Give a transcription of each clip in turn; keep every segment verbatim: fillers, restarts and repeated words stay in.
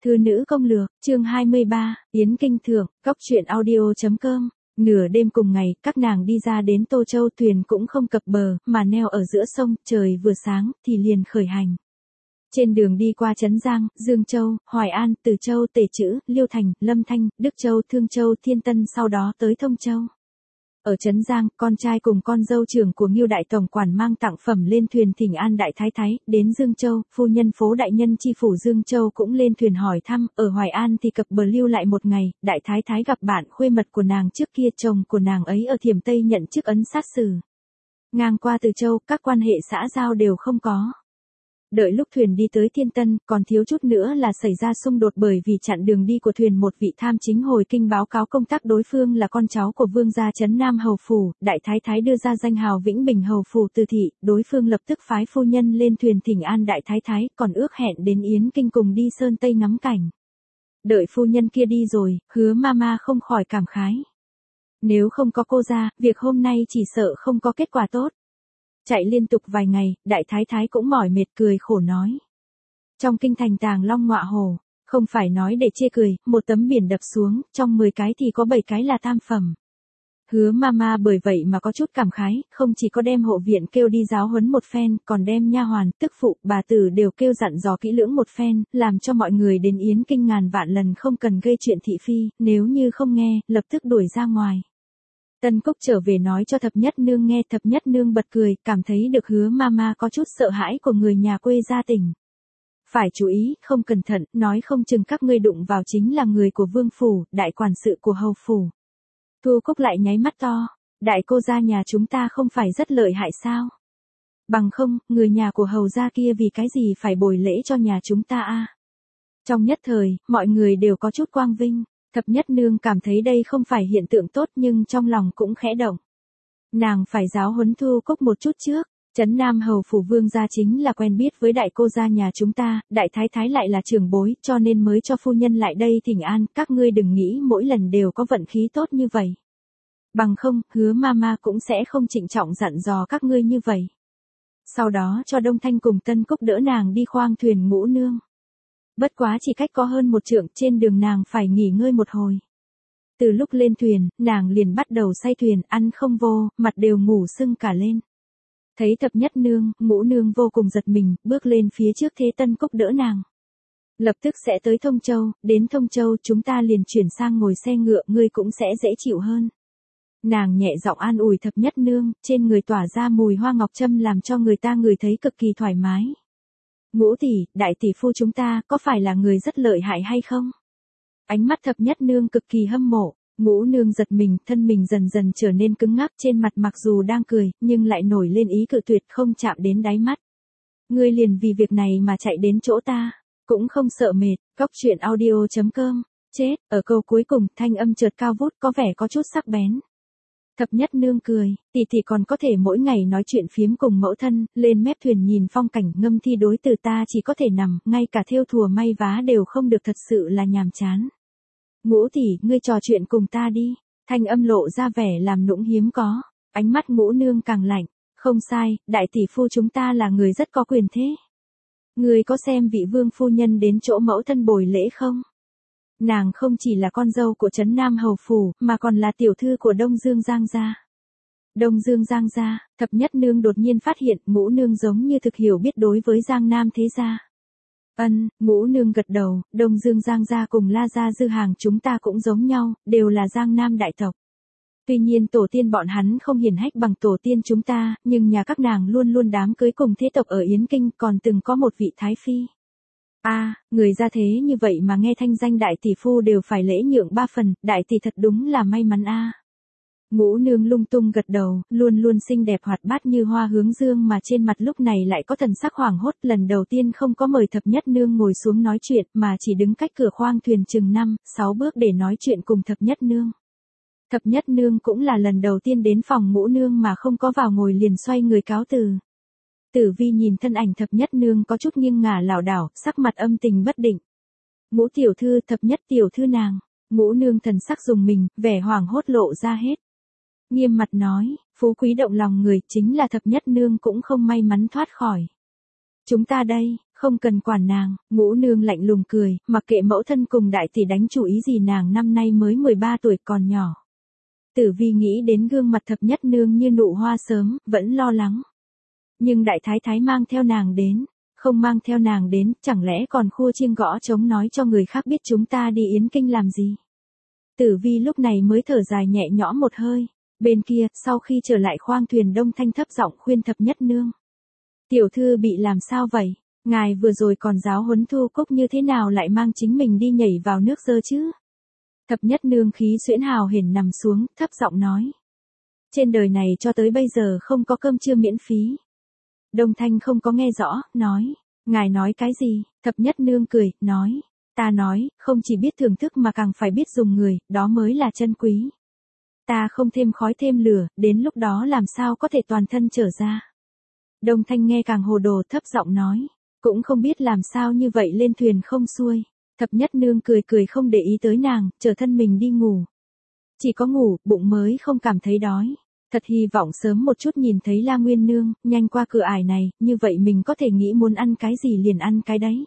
Thư nữ công lược, chương hai mươi ba, Yến Kinh Thượng, Cóc truyện audio.com. Nửa đêm cùng ngày, các nàng đi ra đến Tô Châu, thuyền cũng không cập bờ, mà neo ở giữa sông, trời vừa sáng, thì liền khởi hành. Trên đường đi qua Trấn Giang, Dương Châu, Hoài An, Từ Châu, Tể Chữ, Liêu Thành, Lâm Thanh, Đức Châu, Thương Châu, Thiên Tân, sau đó tới Thông Châu. Ở Trấn Giang, con trai cùng con dâu trưởng của Ngưu đại tổng quản mang tặng phẩm lên thuyền thỉnh an đại thái thái, đến Dương Châu, phu nhân phố đại nhân chi phủ Dương Châu cũng lên thuyền hỏi thăm, ở Hoài An thì cập bờ lưu lại một ngày, đại thái thái gặp bạn khuê mật của nàng trước kia, chồng của nàng ấy ở Thiểm Tây nhận chức ấn sát sử. Ngang qua Từ Châu, các quan hệ xã giao đều không có. Đợi lúc thuyền đi tới Thiên Tân, còn thiếu chút nữa là xảy ra xung đột bởi vì chặn đường đi của thuyền một vị tham chính hồi kinh báo cáo công tác đối phương là con cháu của vương gia Trấn Nam Hầu Phủ, đại thái thái đưa ra danh hào Vĩnh Bình Hầu Phủ Từ thị, đối phương lập tức phái phu nhân lên thuyền thỉnh an đại thái thái, còn ước hẹn đến Yến Kinh cùng đi Sơn Tây ngắm cảnh. Đợi phu nhân kia đi rồi, Hứa Mama không khỏi cảm khái. Nếu không có cô ra, việc hôm nay chỉ sợ không có kết quả tốt. Chạy liên tục vài ngày, đại thái thái cũng mỏi mệt cười khổ nói. Trong kinh thành Tàng Long ngọa hổ, không phải nói để chê cười, một tấm biển đập xuống, trong mười cái thì có bảy cái là tam phẩm. Hứa Mama bởi vậy mà có chút cảm khái, không chỉ có đem hộ viện kêu đi giáo huấn một phen, còn đem nha hoàn, tức phụ, bà tử đều kêu dặn dò kỹ lưỡng một phen, làm cho mọi người đến Yến Kinh ngàn vạn lần không cần gây chuyện thị phi, nếu như không nghe, lập tức đuổi ra ngoài. Tân Cúc trở về nói cho Thập Nhất Nương nghe, Thập Nhất Nương bật cười, cảm thấy được Hứa Mama có chút sợ hãi của người nhà quê gia tỉnh. Phải chú ý, không cẩn thận, nói không chừng các ngươi đụng vào chính là người của Vương Phủ, đại quản sự của Hầu Phủ. Thu Cúc lại nháy mắt to, đại cô gia nhà chúng ta không phải rất lợi hại sao? Bằng không, người nhà của Hầu gia kia vì cái gì phải bồi lễ cho nhà chúng ta a? Trong nhất thời, mọi người đều có chút quang vinh. Thập Nhất Nương cảm thấy đây không phải hiện tượng tốt nhưng trong lòng cũng khẽ động. Nàng phải giáo huấn Thu Cúc một chút trước. Trấn Nam Hầu Phủ vương gia chính là quen biết với đại cô gia nhà chúng ta, đại thái thái lại là trưởng bối, cho nên mới cho phu nhân lại đây thỉnh an, các ngươi đừng nghĩ mỗi lần đều có vận khí tốt như vậy. Bằng không, Hứa Mama cũng sẽ không trịnh trọng dặn dò các ngươi như vậy. Sau đó cho Đông Thanh cùng Tân Cúc đỡ nàng đi khoang thuyền Ngũ Nương. Bất quá chỉ cách có hơn một trượng, trên đường nàng phải nghỉ ngơi một hồi. Từ lúc lên thuyền, nàng liền bắt đầu say thuyền, ăn không vô, mặt đều ngủ sưng cả lên. Thấy Thập Nhất Nương, Ngũ Nương vô cùng giật mình, bước lên phía trước thế Tân Cúc đỡ nàng. Lập tức sẽ tới Thông Châu, đến Thông Châu chúng ta liền chuyển sang ngồi xe ngựa, ngươi cũng sẽ dễ chịu hơn. Nàng nhẹ giọng an ủi Thập Nhất Nương, trên người tỏa ra mùi hoa ngọc trâm làm cho người ta ngửi thấy cực kỳ thoải mái. Ngũ tỷ, đại tỷ phu chúng ta có phải là người rất lợi hại hay không? Ánh mắt Thập Nhất Nương cực kỳ hâm mộ, Ngũ Nương giật mình, thân mình dần dần trở nên cứng ngắc, trên mặt mặc dù đang cười, nhưng lại nổi lên ý cự tuyệt, không chạm đến đáy mắt. Ngươi liền vì việc này mà chạy đến chỗ ta, cũng không sợ mệt. Cóc truyện audio.com. Chết, ở câu cuối cùng, thanh âm chợt cao vút có vẻ có chút sắc bén. Thập Nhất Nương cười, tỷ tỷ còn có thể mỗi ngày nói chuyện phiếm cùng mẫu thân, lên mép thuyền nhìn phong cảnh, ngâm thi đối từ ta chỉ có thể nằm, ngay cả thêu thùa may vá đều không được, thật sự là nhàm chán. Ngũ tỷ, ngươi trò chuyện cùng ta đi. Thanh âm lộ ra vẻ làm nũng hiếm có, ánh mắt Ngũ Nương càng lạnh. Không sai, đại tỷ phu chúng ta là người rất có quyền thế. Ngươi có xem vị vương phu nhân đến chỗ mẫu thân bồi lễ không? Nàng không chỉ là con dâu của Trấn Nam Hầu Phủ, mà còn là tiểu thư của Đông Dương Giang gia. Đông Dương Giang gia, Thập Nhất Nương đột nhiên phát hiện Ngũ Nương giống như thực hiểu biết đối với Giang Nam thế gia. Ân, Ngũ Nương gật đầu, Đông Dương Giang gia cùng La gia Dư Hàng chúng ta cũng giống nhau, đều là Giang Nam đại tộc. Tuy nhiên tổ tiên bọn hắn không hiển hách bằng tổ tiên chúng ta, nhưng nhà các nàng luôn luôn đám cưới cùng thế tộc ở Yến Kinh, còn từng có một vị thái phi. A, à, người ra thế như vậy mà nghe thanh danh đại tỷ phu đều phải lễ nhượng ba phần, đại tỷ thật đúng là may mắn a. À. Ngũ Nương lung tung gật đầu, luôn luôn xinh đẹp hoạt bát như hoa hướng dương mà trên mặt lúc này lại có thần sắc hoảng hốt, lần đầu tiên không có mời Thập Nhất Nương ngồi xuống nói chuyện, mà chỉ đứng cách cửa khoang thuyền chừng năm, sáu bước để nói chuyện cùng Thập Nhất Nương. Thập Nhất Nương cũng là lần đầu tiên đến phòng Ngũ Nương mà không có vào ngồi liền xoay người cáo từ. Tử Vi nhìn thân ảnh Thập Nhất Nương có chút nghiêng ngả lảo đảo, sắc mặt âm tình bất định. Ngũ tiểu thư, Thập Nhất tiểu thư nàng. Ngũ Nương thần sắc rùng mình, vẻ hoảng hốt lộ ra hết. Nghiêm mặt nói, phú quý động lòng người, chính là Thập Nhất Nương cũng không may mắn thoát khỏi. Chúng ta đây, Không cần quản nàng, Ngũ nương lạnh lùng cười, mặc kệ mẫu thân cùng đại tỷ đánh chủ ý gì, nàng năm nay mới mười ba tuổi còn nhỏ. Tử Vi nghĩ đến gương mặt thập nhất nương như nụ hoa sớm, vẫn lo lắng. Nhưng đại thái thái mang theo nàng đến, không mang theo nàng đến, chẳng lẽ còn khua chiêng gõ trống nói cho người khác biết chúng ta đi yến kinh làm gì? Tử Vi lúc này mới thở dài nhẹ nhõm một hơi. Bên kia, sau khi trở lại khoang thuyền, Đông Thanh thấp giọng khuyên thập nhất nương. Tiểu thư bị làm sao vậy? Ngài vừa rồi còn giáo huấn Thu Cúc như thế nào lại mang chính mình đi nhảy vào nước dơ chứ? Thập nhất nương khí xuyễn hào hển nằm xuống, thấp giọng nói. Trên đời này cho tới bây giờ không có cơm trưa miễn phí. Đông Thanh không có nghe rõ, nói. Ngài nói cái gì? Thập nhất nương cười, nói. Ta nói, không chỉ biết thưởng thức mà càng phải biết dùng người, đó mới là chân quý. Ta không thêm khói thêm lửa, đến lúc đó làm sao có thể toàn thân trở ra. Đông Thanh nghe càng hồ đồ, thấp giọng nói. Cũng không biết làm sao như vậy lên thuyền không xuôi. Thập nhất nương cười cười không để ý tới nàng, trở thân mình đi ngủ. Chỉ có ngủ, bụng mới không cảm thấy đói. Thật hy vọng sớm một chút nhìn thấy La Nguyên nương, nhanh qua cửa ải này, như vậy mình có thể nghĩ muốn ăn cái gì liền ăn cái đấy.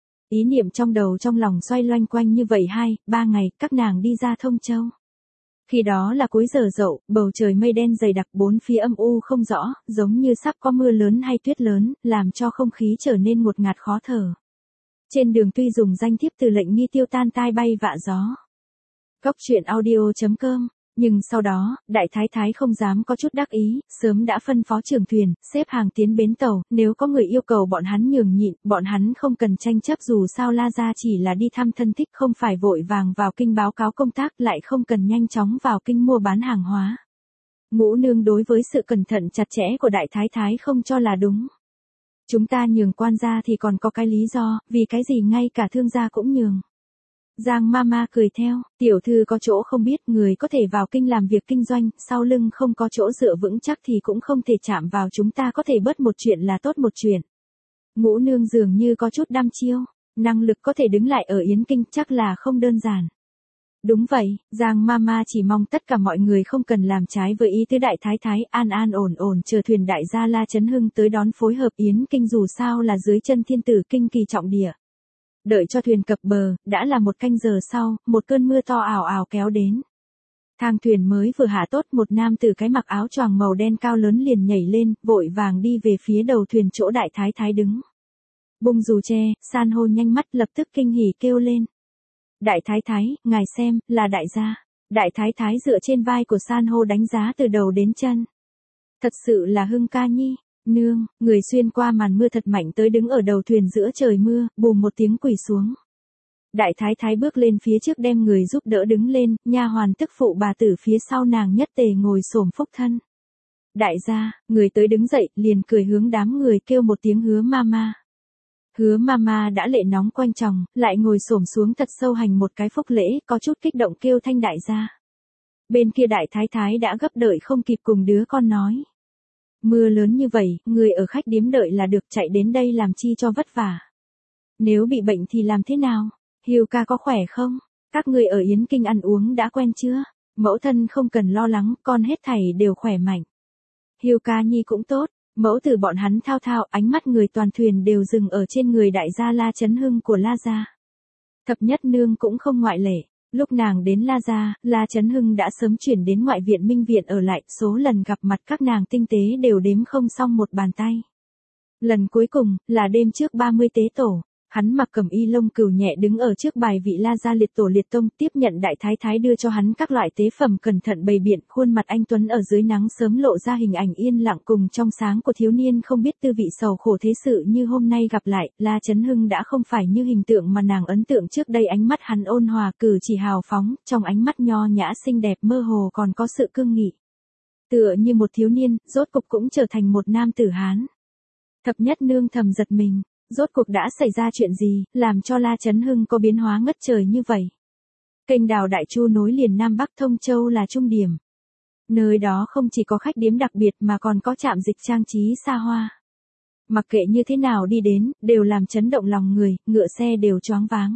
Ý niệm trong đầu trong lòng xoay loanh quanh như vậy hai, ba ngày, các nàng đi ra Thông Châu. Khi đó là cuối giờ dậu, bầu trời mây đen dày đặc, bốn phía âm u không rõ, giống như sắp có mưa lớn hay tuyết lớn, làm cho không khí trở nên ngột ngạt khó thở. Trên đường tuy dùng danh thiếp từ lệnh nghi tiêu tan tai bay vạ gió. Góc truyện audio chấm com, nhưng sau đó, đại thái thái không dám có chút đắc ý, sớm đã phân phó trưởng thuyền, xếp hàng tiến bến tàu, nếu có người yêu cầu bọn hắn nhường nhịn, bọn hắn không cần tranh chấp, dù sao La gia chỉ là đi thăm thân thích, không phải vội vàng vào kinh báo cáo công tác, lại không cần nhanh chóng vào kinh mua bán hàng hóa. Ngũ nương đối với sự cẩn thận chặt chẽ của đại thái thái không cho là đúng. Chúng ta nhường quan gia thì còn có cái lý do, vì cái gì ngay cả thương gia cũng nhường. Giang Mama cười theo, tiểu thư có chỗ không biết, người có thể vào kinh làm việc kinh doanh, sau lưng không có chỗ dựa vững chắc thì cũng không thể chạm vào, chúng ta có thể bớt một chuyện là tốt một chuyện. Ngũ nương dường như có chút đăm chiêu, năng lực có thể đứng lại ở Yến Kinh chắc là không đơn giản. Đúng vậy, Giang Mama chỉ mong tất cả mọi người không cần làm trái với ý tứ đại thái thái, an an ổn ổn chờ thuyền đại gia La Chấn Hưng tới đón phối hợp Yến Kinh, dù sao là dưới chân thiên tử kinh kỳ trọng địa. Đợi cho thuyền cập bờ, đã là một canh giờ sau, một cơn mưa to ào ào kéo đến. Thang thuyền mới vừa hạ tốt, một nam tử cái mặc áo choàng màu đen cao lớn liền nhảy lên, vội vàng đi về phía đầu thuyền chỗ đại thái thái đứng. Bung dù che, san hô nhanh mắt lập tức kinh hỉ kêu lên. Đại thái thái, ngài xem, là đại gia. Đại thái thái dựa trên vai của san hô đánh giá từ đầu đến chân. Thật sự là Hưng ca nhi. Nương, người xuyên qua màn mưa thật mạnh tới đứng ở đầu thuyền giữa trời mưa, bùm một tiếng quỳ xuống. Đại thái thái bước lên phía trước đem người giúp đỡ đứng lên, nha hoàn tức phụ bà tử phía sau nàng nhất tề ngồi xổm phúc thân. Đại gia, người tới đứng dậy, liền cười hướng đám người kêu một tiếng Hứa Mama. Hứa Mama đã lệ nóng quanh chồng, lại ngồi xổm xuống thật sâu hành một cái phúc lễ, có chút kích động kêu thanh đại gia. Bên kia đại thái thái đã gấp đợi không kịp cùng đứa con nói. Mưa lớn như vậy, người ở khách điếm đợi là được, chạy đến đây làm chi cho vất vả. Nếu bị bệnh thì làm thế nào? Hiếu ca có khỏe không? Các người ở Yến Kinh ăn uống đã quen chưa? Mẫu thân không cần lo lắng, con hết thảy đều khỏe mạnh. Hiếu ca nhi cũng tốt, mẫu tử bọn hắn thao thao, ánh mắt người toàn thuyền đều dừng ở trên người đại gia La Chấn Hưng của La gia. Thập nhất nương cũng không ngoại lệ. Lúc nàng đến La gia, La Chấn Hưng đã sớm chuyển đến ngoại viện Minh viện ở lại, số lần gặp mặt các nàng tinh tế đều đếm không xong một bàn tay. Lần cuối cùng, là đêm trước ba mươi tế tổ, hắn mặc cẩm y lông cừu nhẹ đứng ở trước bài vị La gia liệt tổ liệt tông, tiếp nhận đại thái thái đưa cho hắn các loại tế phẩm, cẩn thận bày biện, khuôn mặt anh tuấn ở dưới nắng sớm lộ ra hình ảnh yên lặng cùng trong sáng của thiếu niên không biết tư vị sầu khổ thế sự như hôm nay gặp lại. La Chấn Hưng đã không phải như hình tượng mà nàng ấn tượng trước đây, ánh mắt hắn ôn hòa, cử chỉ hào phóng, trong ánh mắt nho nhã xinh đẹp mơ hồ còn có sự cương nghị. Tựa như một thiếu niên, rốt cục cũng trở thành một nam tử Hán. Thập nhất nương thầm giật mình. Rốt cuộc đã xảy ra chuyện gì, làm cho La Chấn Hưng có biến hóa ngất trời như vậy? Kênh đào Đại Chu nối liền Nam Bắc Thông Châu là trung điểm. Nơi đó không chỉ có khách điếm đặc biệt mà còn có trạm dịch trang trí xa hoa. Mặc kệ như thế nào đi đến, đều làm chấn động lòng người, ngựa xe đều choáng váng.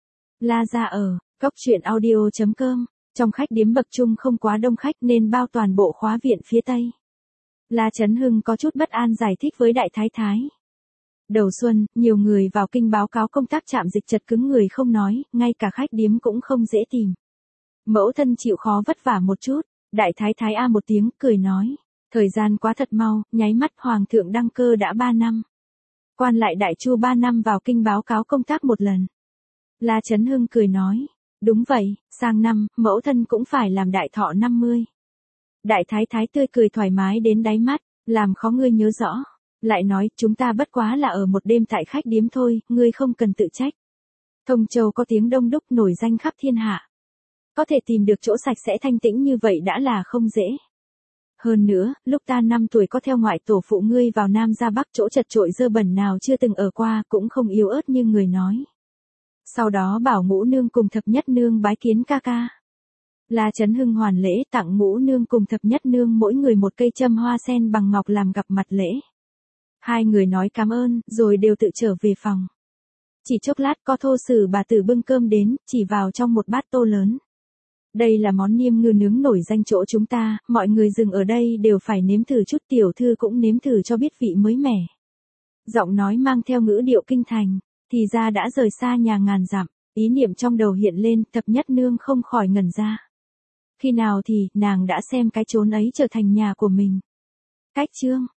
La gia ở, góc truyện audio chấm com, trong khách điếm bậc trung không quá đông khách nên bao toàn bộ khóa viện phía Tây. La Chấn Hưng có chút bất an giải thích với đại thái thái. Đầu xuân, nhiều người vào kinh báo cáo công tác trạm dịch chật cứng người không nói, ngay cả khách điếm cũng không dễ tìm. Mẫu thân chịu khó vất vả một chút, đại thái thái a một tiếng, cười nói. Thời gian quá thật mau, nháy mắt hoàng thượng đăng cơ đã ba năm. Quan lại đại chu ba năm vào kinh báo cáo công tác một lần. La Chấn Hưng cười nói. Đúng vậy, sang năm, mẫu thân cũng phải làm đại thọ năm mươi. Đại thái thái tươi cười thoải mái đến đáy mắt, làm khó ngươi nhớ rõ. Lại nói, chúng ta bất quá là ở một đêm tại khách điếm thôi, ngươi không cần tự trách. Thông Châu có tiếng đông đúc nổi danh khắp thiên hạ. Có thể tìm được chỗ sạch sẽ thanh tĩnh như vậy đã là không dễ. Hơn nữa, lúc ta năm tuổi có theo ngoại tổ phụ ngươi vào Nam ra Bắc, chỗ chật trội dơ bẩn nào chưa từng ở qua, cũng không yếu ớt như người nói. Sau đó bảo Ngũ nương cùng Thập Nhất nương bái kiến ca ca. La Chấn Hưng hoàn lễ tặng Ngũ nương cùng Thập Nhất nương mỗi người một cây châm hoa sen bằng ngọc làm gặp mặt lễ. Hai người nói cảm ơn, rồi đều tự trở về phòng. Chỉ chốc lát có thô sử bà tử bưng cơm đến, chỉ vào trong một bát tô lớn. Đây là món niêm ngư nướng nổi danh chỗ chúng ta, mọi người dừng ở đây đều phải nếm thử chút, tiểu thư cũng nếm thử cho biết vị mới mẻ. Giọng nói mang theo ngữ điệu kinh thành, thì ra đã rời xa nhà ngàn dặm, ý niệm trong đầu hiện lên, Thập Nhất nương không khỏi ngẩn ra. Khi nào thì, nàng đã xem cái chốn ấy trở thành nhà của mình. Cách chương